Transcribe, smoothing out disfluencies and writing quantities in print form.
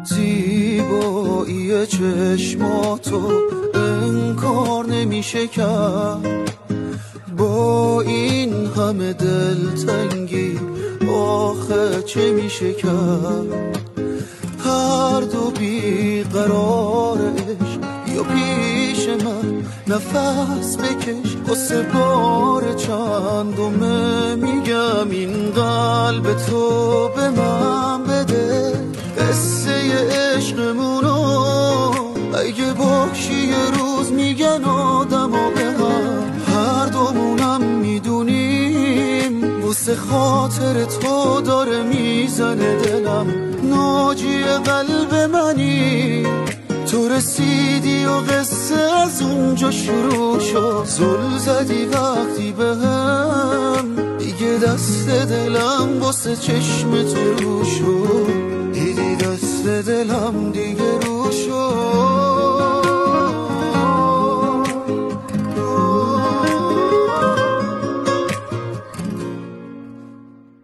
زیبایی چشماتو انکار نمیشه کرد، با این همه دلتنگی آخه چه میشه کرد؟ هر دو بیقرارش یا پیش من نفس بکش، واسه بار چندمه میگم این قلب تو به من بده. قصه عشقمونو اگه باشی یه روز میگن آدم و به هم، هر دومونم میدونیم واسه خاطر تو داره میزنه دلم. ناجی قلب منی، تو رسیدی و قصه از اونجا شروع شد. زل زدی وقتی به هم، دیگه دست دلم واسه چشم تو رو شد. دیدی دست دلم دیگه رو شد.